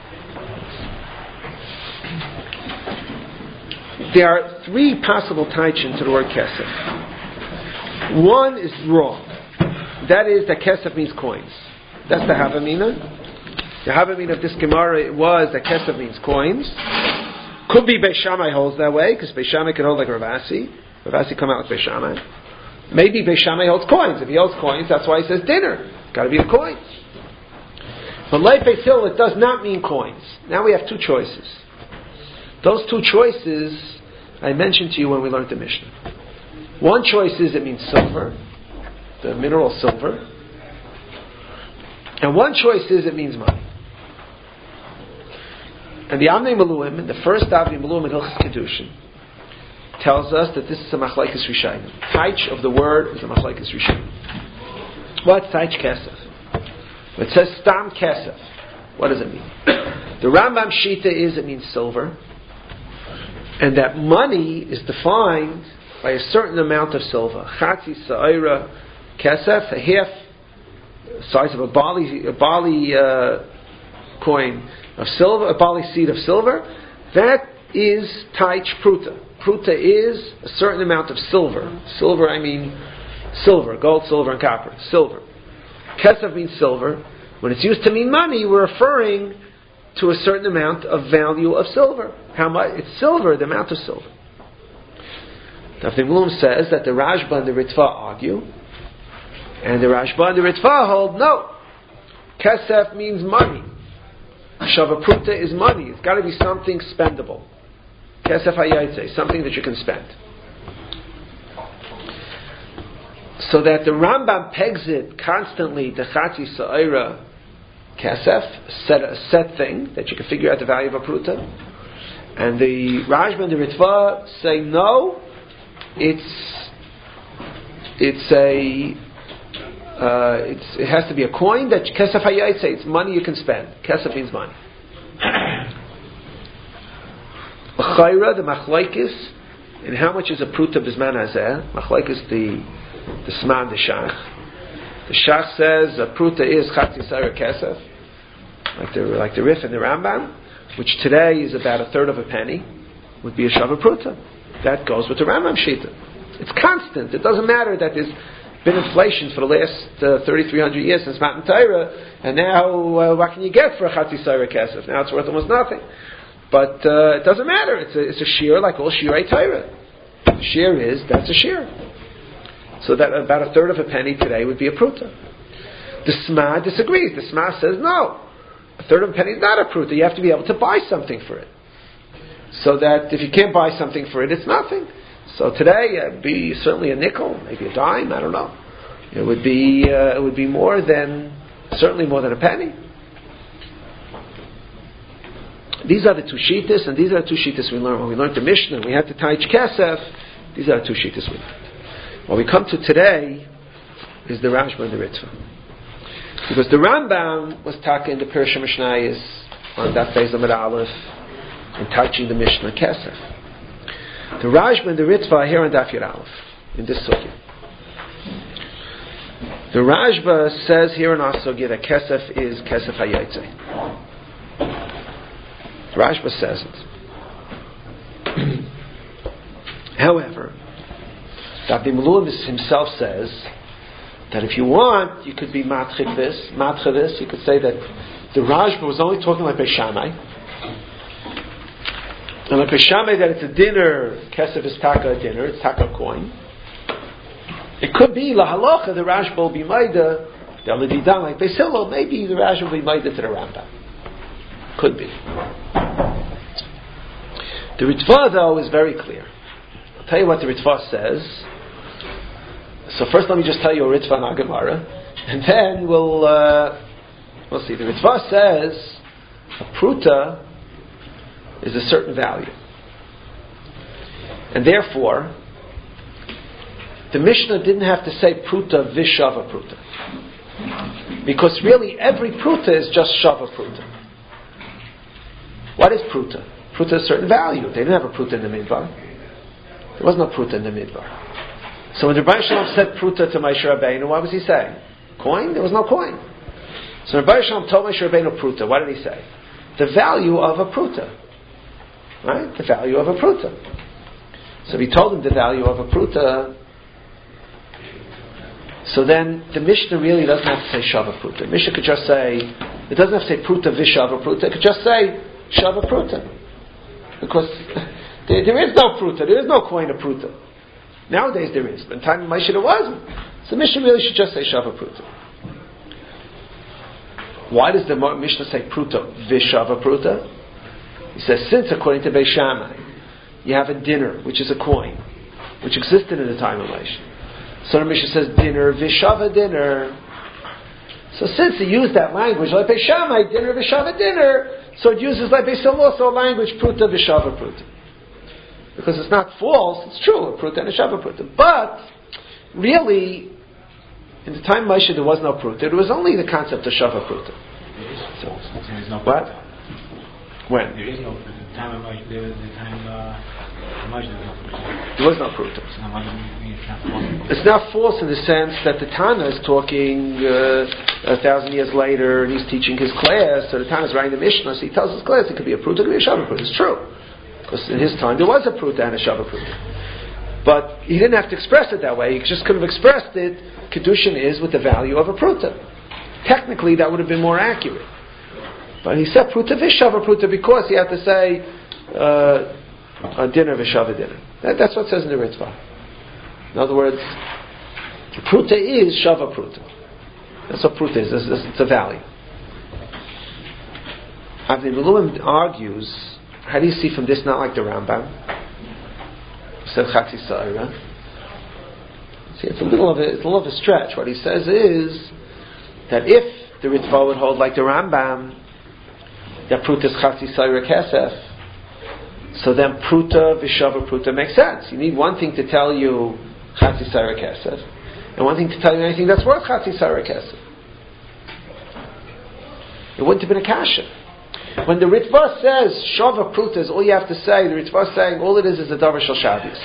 S1: There are three possible taichin to the word kesef. One is wrong. That is that kesef means coins. That's the havamina. The havamina of this Gemara was that kesef means coins. Could be Beis Shammai holds that way, because Beis Shammai can hold like Ravasi. Ravasi come out like Beis Shammai. Maybe Beis Shammai holds coins. If he holds coins, that's why he says dinner. Got to be the coins. But like Beis Hillel, it does not mean coins. Now we have two choices. Those two choices I mentioned to you when we learned the Mishnah. One choice is it means silver, the mineral silver. And one choice is it means money. And the Avnei Miluim, in the first Avnei Miluim in Hilchos Kedushin, tells us that this is a machlekes rishayim. Taich of the word is a machlekes rishayim. What's taich kesef? It says stam kesef. What does it mean? The Rambam Shita is it means silver, and that money is defined by a certain amount of silver. Chatzi sa'ira kesef, a half size of a barley, a barley uh, coin of silver, a barley seed of silver. That is taich pruta. Pruta is a certain amount of silver. Silver, I mean silver, gold, silver, and copper. Silver. Kesef means silver. When it's used to mean money, we're referring to a certain amount of value of silver. How much? It's silver, the amount of silver. Avnei Miluim says that the Rashba and the Ritva argue, and the Rashba and the Ritva hold, no. Kesef means money. Shava pruta is money. It's got to be something spendable. Kesef hayaytze, something that you can spend. So that the Rambam pegs it constantly, the Chatzi Sa'ira Kesef, set, a set thing, that you can figure out the value of a pruta. And the Rashba and the Ritva say, no, it's, it's a, uh, it's, it has to be a coin that Kesef hayaytze, it's money you can spend. Kesef means money. L'chayra, the machlaikis, and how much is a pruta b'zman hazeh? Machlaikis, the the sman, the shach. The shach says a pruta is chatzi sa'ira kesef, like the like the Rif and the Rambam, which today is about a third of a penny, would be a shava pruta. That goes with the Rambam shita. It's constant. It doesn't matter that there's been inflation for the last uh, thirty-three hundred years since Matan Torah, and now uh, what can you get for a chatzi sa'ira kesef? Now it's worth almost nothing. But uh, it doesn't matter. It's a, it's a shear like all shirei Torah. The shear is, that's a shear. So that about a third of a penny today would be a pruta. The Sma disagrees. The Sma says no. A third of a penny is not a pruta. You have to be able to buy something for it. So that if you can't buy something for it, it's nothing. So today it'd be certainly a nickel, maybe a dime, I don't know. It would be uh, it would be more than, certainly more than a penny. These are the two shittas, and these are the two shittas we learned when we learned the Mishnah. We had to taich kesef. These are the two shittas we learned. What we come to today is the Rashba and the Ritva, because the Rambam was talking in the Pirush Mishnayos on Daf Beis Amud Aleph and touching the Mishnah kesef. The Rashba and the Ritva are here on Daf Yud Aleph in this sugya. The Rashba says here in our sugya that kesef is kesef hayaytze. Rashba says it. However, Avnei Miluim himself says that if you want, you could be matchik this, matcha this. You could say that the Rashba was only talking like Beis Shammai, and like Beis Shammai that it's a dinner. Kesef is taka a dinner. It's taka coin. It could be lahalacha. The Rashba will be maida. The aladidan like Beis Hillel. Maybe the Rashba will be maida to the Rambam. Could be. The Ritva, though, is very clear. I'll tell you what the Ritva says. So first let me just tell you a Ritva and a Gemara, and then we'll uh, we'll see. The Ritva says a pruta is a certain value. And therefore, the Mishnah didn't have to say pruta vishava pruta. Because really every pruta is just shava pruta. What is pruta? Pruta is a certain value. They didn't have a pruta in the midbar. There was no pruta in the midbar. So when the Rebbe Shalom said pruta to Moshe Rabbeinu, what was he saying? Coin? There was no coin. So the Rebbe Shalom told Moshe Rabbeinu pruta. What did he say? The value of a pruta. Right? The value of a pruta. So he told him the value of a pruta. So then the Mishnah really doesn't have to say shava pruta. The Mishnah could just say, it doesn't have to say pruta vishava pruta. It could just say shava pruta. Because there, there is no pruta. There is no coin of pruta. Nowadays there is. But in time of Moshe there wasn't. So the Mishnah really should just say shava pruta. Why does the Mishnah say pruta vishava pruta? He says, since according to Beis Shammai, you have a dinner, which is a coin, which existed in the time of Moshe. So the Mishnah says dinner, vishava dinner. So since he used that language, like Beis Shammai, dinner, vishava dinner, So it uses like based on also language pruta v'shava pruta. Because it's not false, it's true, a pruta and a shava pruta. But really, in the time of Moshe there was no pruta. There was only the concept of shava pruta. So,
S3: There is no
S1: what? When?
S3: There is no pruta. The time of Moshe, there was the time of Moshe, there was no pruta.
S1: There was no pruta.
S3: So now, what does it mean it's not false?
S1: It's not false in the sense that the Tana is talking uh, a thousand years later and he's teaching his class, so the Tana is writing the Mishnah, so he tells his class it could be a pruta, it could be a shava pruta. It's true. Because in his time there was a pruta and a shava pruta. But he didn't have to express it that way, he just could have expressed it, Kedushin is with the value of a pruta. Technically that would have been more accurate. But he said pruta v'shava pruta because he had to say uh, a dinner v'shava dinner. That, that's what it says in the Ritva. In other words, pruta is shava pruta. That's what pruta is. It's, it's a value. Avnei Miluim argues, how do you see from this not like the Rambam? He said Chatzi Sa'ira. See, it's a little of a, it's a little of a stretch. What he says is that if the Ritva would hold like the Rambam, that pruta is Chatzi Sa'ira Kesef, so then pruta v'shava pruta makes sense. You need one thing to tell you Chatzi Sa'ira Kesef, and one thing to tell you anything that's worth Chatzi Sa'ira Kesef. It wouldn't have been a kasha. When the Ritva says shava pruta is all you have to say, the Ritva is saying all it is is a davar shel Shabbos.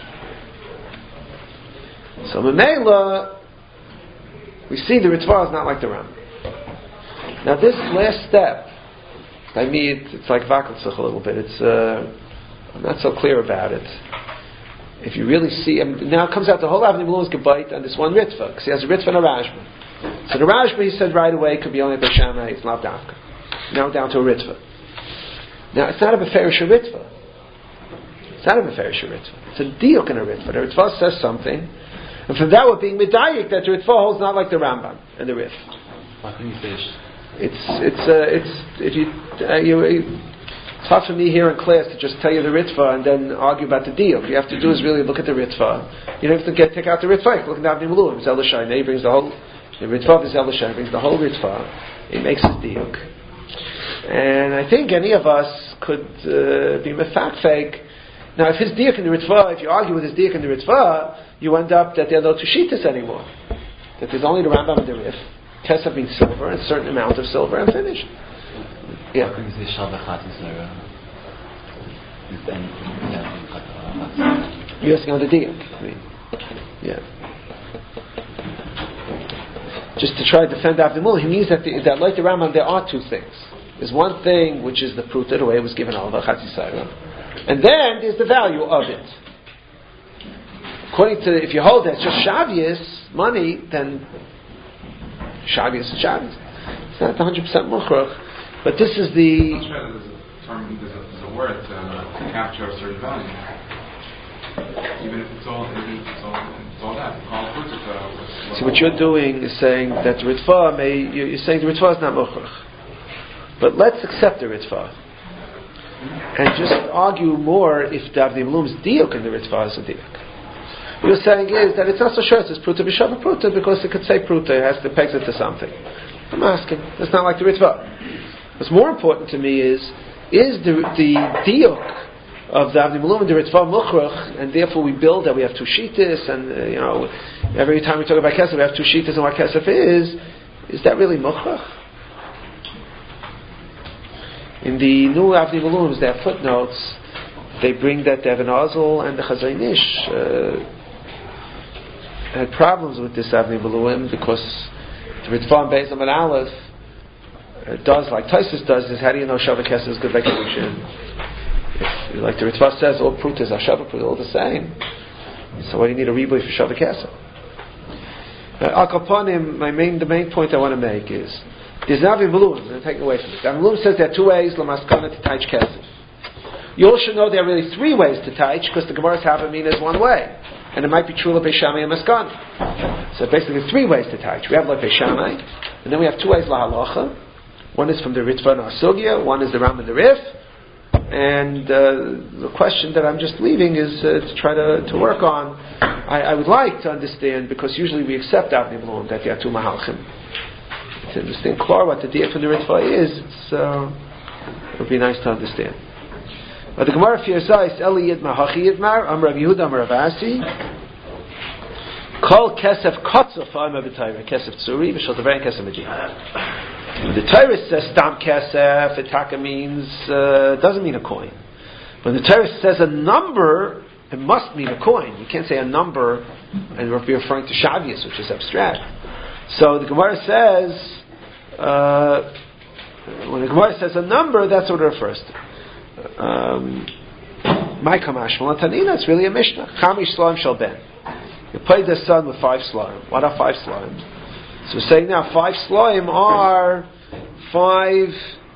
S1: So Memela, we see the Ritva is not like the Ram. Now this last step, I mean, it's, it's like vakeltzach a little bit. It's uh, I'm not so clear about it. If you really see, um, now it comes out the whole Avnei Miluim is gebait on this one Ritva, because he has a Ritva and a Rashba. So the Rashba he said right away could be only Beis Shammai, it's not Davka. Now down to a Ritva. Now it's not a Beferish Ritva. It's not a Beferish Ritva. It's a Diuk in a Ritva. The Ritva says something, and from that we're being medayik that the Ritva holds not like the Rambam and the Rif.
S6: What can you say?
S1: It's it's uh, it's if you, uh, you it's hard for me here in class to just tell you the Ritva and then argue about the deal. What you have to do is really look at the Ritva. You don't have to get take out the Ritva. Look at Avnei Miluim. It's Elishai. He brings the whole the Ritva is Elishai. Brings the whole Ritva. He makes his diuk. And I think any of us could uh, be mefakfek. Now, if his diuk in the Ritva, if you argue with his diuk in the Ritva, you end up that there are no Tushitas anymore. That there's only the Rambam and the Rif. Kesef means silver, and a certain amount of silver, and finished. Yeah.
S8: How can you say Shabbat Chatzi Sa'ira?
S1: You're asking on the diuk. I mean, yeah. Just to try to defend Avnei Miluim, he means that, the, that like the Rambam, there are two things. There's one thing which is the pruta, the way it was given all the Chatzi Sa'ira, and then there's the value of it. According to, if you hold that it's just Shavius, money, then Shavius is Shavius. It's not one hundred percent mukhrach, but this is the...
S9: I'm not sure there's a term, there's a, there's a word to, to capture a certain value. Even if it's all, even if it's all, it's all that. All pruta.
S1: See, what you're doing is saying that the Ritva may, you're saying the Ritva is not mukhrach. But let's accept the Ritva and just argue more if the Avnei Miluim's diuk in the Ritva is a diuk. What you're saying is that it's not so sure it's pruta b'shava pruta because it could say pruta, it has to peg it to something. I'm asking. It's not like the Ritva. What's more important to me is is the the diuk of the Avnei Miluim and the Ritva mukhrach, and therefore we build that we have two shitas, and uh, you know every time we talk about kesef we have two shitas and what kesef is. Is that really mukhrach? In the new Avnei Miluim, their footnotes, they bring that the Even HaOzel and the Chazon Ish uh, had problems with this Avnei Miluim because the Ritva and Beis Amud Aleph uh, does, like Taisus does, is how do you know Shava Kesef is good by Kedushin? If, like the Ritva says, all prutas are Shava prutas, all the same. So why do you need a riboy for Shava Kesef? Uh, Al Kaponim, my main, the main point I want to make is there's an Avnei Miluim, I'm going to take away from it. Avnei Miluim says there are two ways Lamaskana to taich Kesef. You all should know there are really three ways to taich because the Gemara's Havamina is one way. And it might be true of Beis Shammai and Maskana. So basically three ways to taich. We have like Beis Shammai, and then we have two ways lahalacha. One is from the Ritva and Asugya, one is the Ram and the Rif. And uh, the question that I'm just leaving is uh, to try to, to work on. I, I would like to understand, because usually we accept Avnei Miluim that there are two mahalchim. To understand clear what the diak from the Ritva is, it's, uh, It would be nice to understand. But the Gemara fears is Eli Yidmar Hachi Yidmar Am Rav Yehuda Am Rav Asi Kol Kesef Kotzof Am B'Tayra Kesef Tzuri V'Shal Devarim Kesef Medina. The Torah says Stam Kesef, it taka means uh, doesn't mean a coin. When the Torah says a number, it must mean a coin. You can't say a number and be referring to Shavius, which is abstract. So the Gemara says, uh, when the Gemara says a number, that's what it refers to. Um, My Kamash Malatanina, it's really a Mishnah. Chamish Shlaim Shal Ben. You play the son with five Shlaim. What are five Shlaim? So we're saying now five Shlaim are five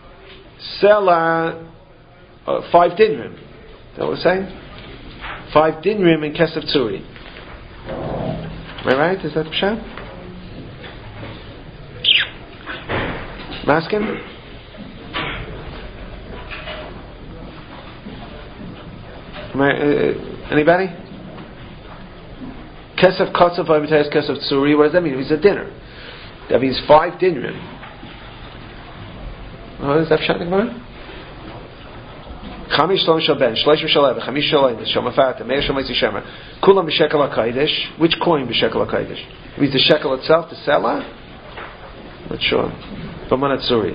S1: Sela, uh, five Dinrim. Is that what we're saying? Five Dinrim in Kesef Tzuri. Am I right? Is that the Pshat? Maskin? Am I, uh, anybody? Kesef Kotzav Vayvitayas Kesef Tzuri. What does that mean? It means a dinner. That means five dinrim. Oh, is that Pshat Gemara? Chamish Shalom Shal Ben, Shleishim Shal Eva, Chamish Shal Ein, Shal Mafata, Meir Shal Meitzi Shemer. Kulam b'Shekel HaKadosh. Which coin b'Shekel HaKadosh? It means the shekel itself, the selah? Not sure. B'Mana Tzuri.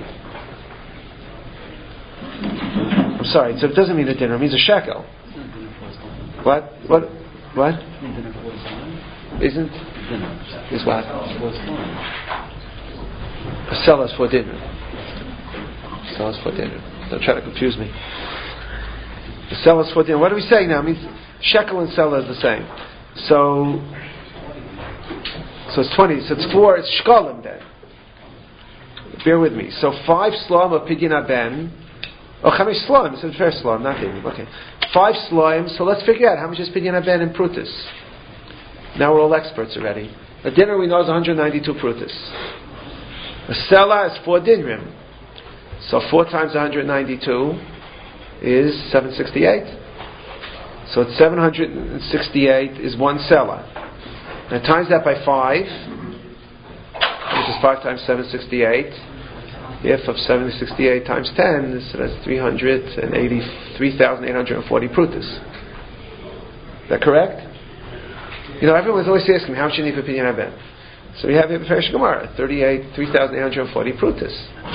S1: I'm sorry, so it doesn't mean a dinner, it means a shekel. What? What? What? Isn't? Is what? A selah is for dinner. A selah is for dinner. Don't try to confuse me. The selah is for dinner. What are we saying now? It means shekel and selah is the same. So, so it's twenty. So it's four. It's shkolim then. Bear with me. So five slam of pidyon aben. Oh, chamish slam. It's a fair slam, not pidyon. Okay, five slime. So let's figure out how much is pidyon aben in prutis. Now we're all experts already. A dinner we know is one hundred ninety-two prutis. A selah is four dinrim. So four times one hundred ninety-two is seven hundred sixty-eight. So it's seven hundred sixty-eight is one selah. Now times that by five, which is five times seven hundred sixty-eight. If of seven hundred sixty-eight times ten, so that's three hundred eighty-three thousand eight hundred forty prutas. Is that correct? You know, everyone's always asking me, how much you need for Pidyon Haben? So we have here Perish Gemara, thirty-eight, three thousand eight hundred forty prutas.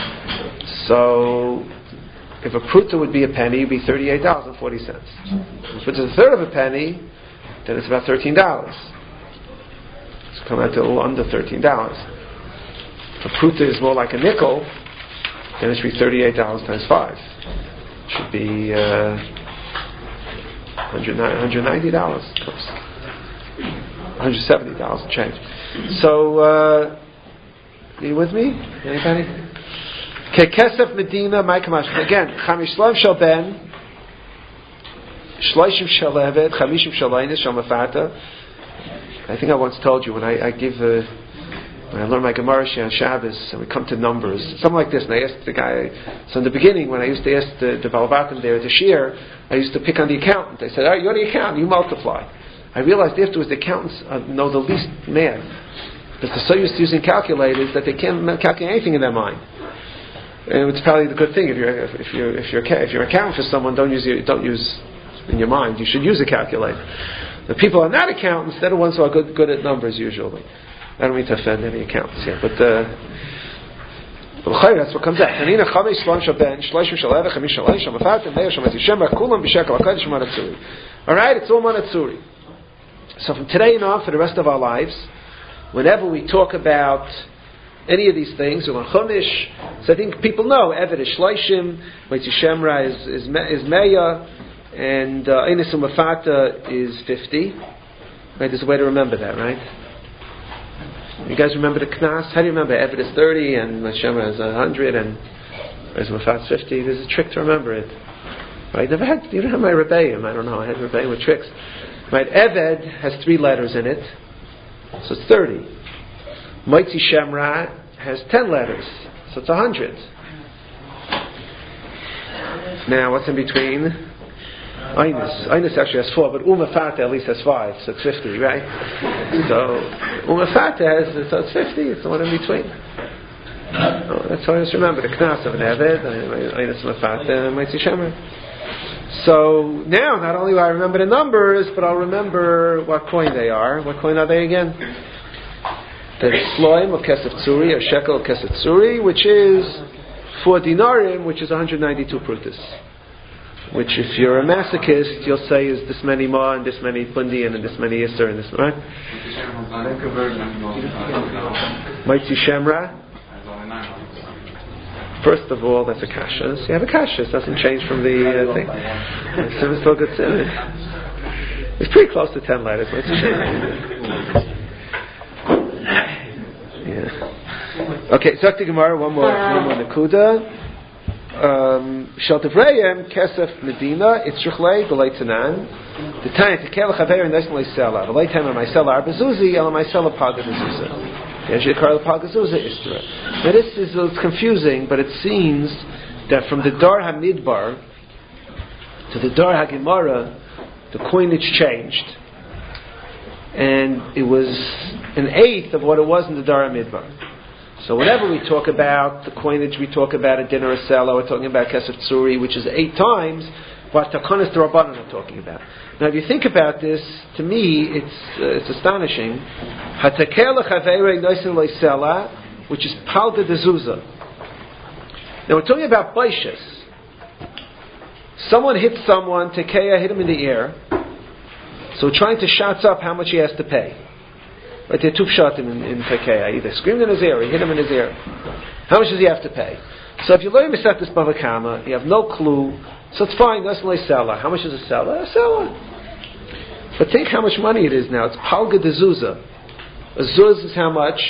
S1: So, if a pruta would be a penny, it would be thirty-eight dollars and forty cents. If it's a third of a penny, then it's about thirteen dollars. It's come out to a little under thirteen dollars. If a pruta is more like a nickel, then it should be thirty-eight dollars times five. It should be uh, one hundred ninety dollars. one hundred seventy dollars and change. So, uh, are you with me? Anybody? Okay, Kesef Medina, my Kamash. Again, Chamish Shlaim Shal Ben, Shleishim Shal Evet, Chamishim Shal Einis Shal Mafata. I think I once told you when I, I give the, when I learn my Gemara on Shabbos and we come to numbers, something like this, and I asked the guy, so in the beginning when I used to ask the, the Balbatim there, the Shir, I used to pick on the accountant. I said, all right, you're the accountant, you multiply. I realized afterwards the accountants uh, know the least math because they're so used to using calculators that they can't calculate anything in their mind. And it's probably the good thing if you're if you're if you're if you're accounting for someone, don't use your, don't use in your mind. You should use a calculator. The people who are not accountants, they're the ones who are good good at numbers usually. I don't mean to offend any accountants here, but. Uh, that's what comes out. Alright, it's all Manatsuri. So from today on, for the rest of our lives, whenever we talk about any of these things, or Chumash, so I think people know, Eved is Shleishim, Meitzi Shemra is, is, is Meya, and Einis Umafata is fifty. Right, there's a way to remember that, right? You guys remember the Knas? How do you remember? Eved is thirty, and Shemra is one hundred, and Einis Umafata is fifty. There's a trick to remember it. Right? Never had, you don't have my Rebbeim, I don't know, I had Rebbeim with tricks. Right? Eved has three letters in it, so it's thirty. Meitzi Shemra has ten letters, so it's one hundred. Now, what's in between? Einis. Einis actually has four, but Umafata at least has five, so it's fifty, right? So, Umafata has, so it's fifty, it's the one in between. Oh, that's how I just remember the knas of an eved, Einis Mafat, and Mitzi Shemer. So now, not only will I remember the numbers, but I'll remember what coin they are. What coin are they again? The Sloim of Kesef Tzuri, or Shekel of Kesef Tzuri, which is four dinarim, which is one hundred ninety-two prutas. Which, if you're a masochist, you'll say is this many ma and this many pundian and this many isser and this, right? Mitzi Shemra. First of all, that's a kasha. So you have a kasha. It doesn't change from the uh, thing. It's still good. It's pretty close to ten letters. Mitzi Shemra. Yeah. Okay, so the Gemara, one more, one more Nakuda. Shaltevrayim Kesef Medina Itzruchlei B'lei Tanan. The time to Kelach Haver and Nesnei Sela. B'lei Tanan my Sela Arbazuzi Ela my Sela Pagazuza. Yeshua Karl Pagazuza Istra. Now this is it's confusing, but it seems that from the Dar HaMidbar to the Dar HaGemara, the coinage changed, and it was an eighth of what it was in the Dar HaMidbar. So whenever we talk about the coinage, we talk about a dinner or sela, we're talking about Kesef Tzuri, which is eight times what Takonis D'Rabbanan are talking about. Now if you think about this, to me, it's uh, it's astonishing. Hatakel Chaveirei Noisin Lo Sela, which is Palta de Zuzah. Now we're talking about Baishas. Someone hit someone, Tekeya hit him in the air, so we're trying to shots up how much he has to pay. Right, they took shot him in, in Tekeya. Either screamed in his ear or he hit him in his ear. How much does he have to pay? So if you learn Mesetes Bava Kama, you have no clue, so it's fine, that's only Sela. How much is a Sela? A Sela. But think how much money it is now. It's Palga de Zuzah. A Zuz is how much?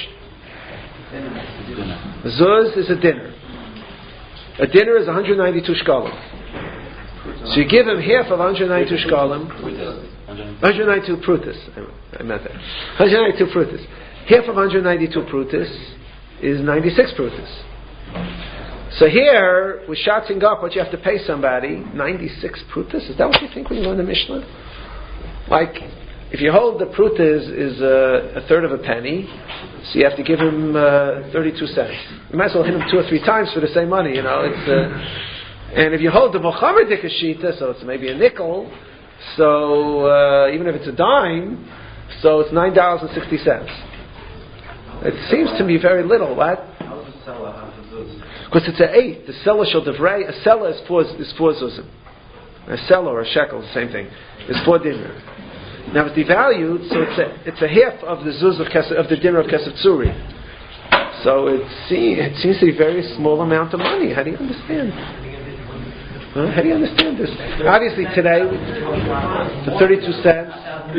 S1: A Zuz is a dinner. A dinner is one hundred ninety-two shkalim. So you give him half of one hundred ninety-two shkalim. one hundred ninety-two prutas. I meant that. one hundred ninety-two prutas. Half of one hundred ninety-two prutas is ninety-six prutas. So here, we're shouting up what you have to pay somebody, ninety-six prutas. Is that what you think when you learn the Mishnah? Like, if you hold the pruta is, is uh, a third of a penny, so you have to give him uh, thirty-two cents. You might as well hit him two or three times for the same money, you know. It's uh, and if you hold the Mohammedik Ashita, so it's maybe a nickel, so uh, even if it's a dime, so it's nine dollars and sixty cents. It seems to me very little. What? Because it's an eighth. The seller shall devrei. A seller is four is four zuzim. A seller or a shekel is the same thing. It's four dinar. Now it's devalued, so it's a it's a half of the zuz of, Kesef, of the dinner of Kesef Tzuri. So it seems it seems to be a very small amount of money. How do you understand? Huh? How do you understand this? Obviously today, for thirty-two cents,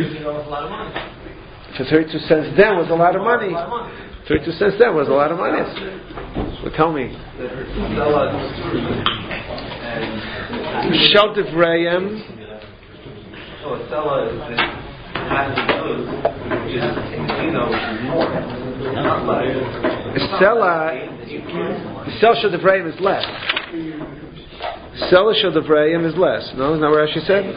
S1: for thirty-two cents then was a lot of money. thirty-two cents then was a lot of money. Well, tell me. Shel Divrayim.
S5: So a seller is has to do, which is casino, which is more. Not like
S1: a seller. The sell Shel Divrayim is less. Seller Shel Divrayim is less. No, isn't that what Rashi said?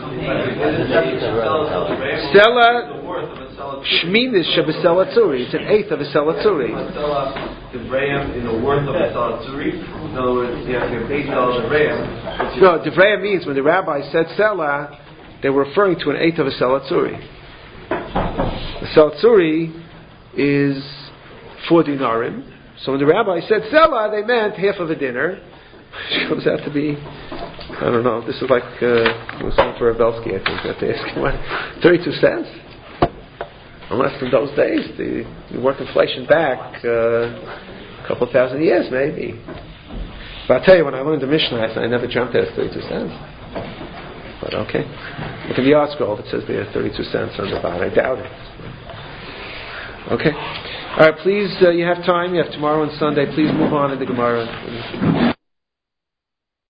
S1: Seller Shminis Shabasela Tzuri. It's an eighth of a Sela Tzuri.
S5: Divrayim in the worth of a Sela Tzuri. In other words, you have to pay dollars Divrayim.
S1: No, Divrayim means when the rabbi said Sela, they were referring to an eighth of a Sela Tzuri. The Sela Tzuri is four dinarim. So when the rabbi said Sela, they meant half of a dinner, which comes out to be, I don't know, this is like, uh, it was something for Rebelsky, I think, that they asked him, what, thirty-two cents? Unless in those days, the, you work inflation back uh, a couple thousand years, maybe. But I'll tell you, when I learned the Mishnah, I, I never dreamt that it's thirty-two cents. But okay. Look in the art scroll, it says there are thirty-two cents on the bottom. I doubt it. Okay. All right, please, uh, you have time. You have tomorrow and Sunday. Please move on to the Gemara.